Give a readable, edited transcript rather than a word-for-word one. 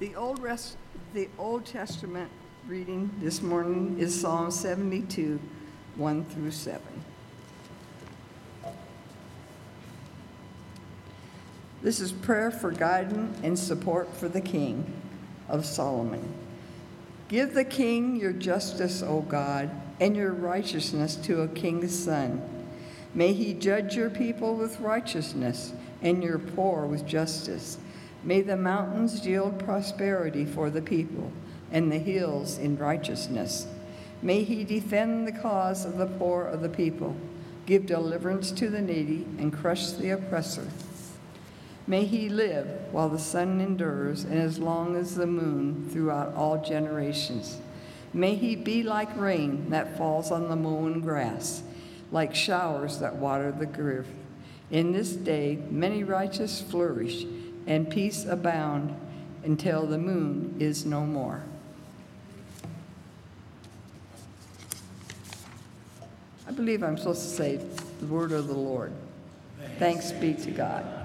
The Old Testament reading this morning is Psalm 72, 1 through 7. This is prayer for guidance and support for the King of Solomon. Give the king your justice, O God, and your righteousness to a king's son. May he judge your people with righteousness and your poor with justice. May the mountains yield prosperity for the people, and the hills in righteousness. May he defend the cause of the poor of the people, give deliverance to the needy, and crush the oppressor. May he live while the sun endures, and as long as the moon throughout all generations. May he be like rain that falls on the mown grass, like showers that water the earth. In this day many righteous flourish, and peace abound until the moon is no more. I believe I'm supposed to say the word of the Lord. Thanks be to God.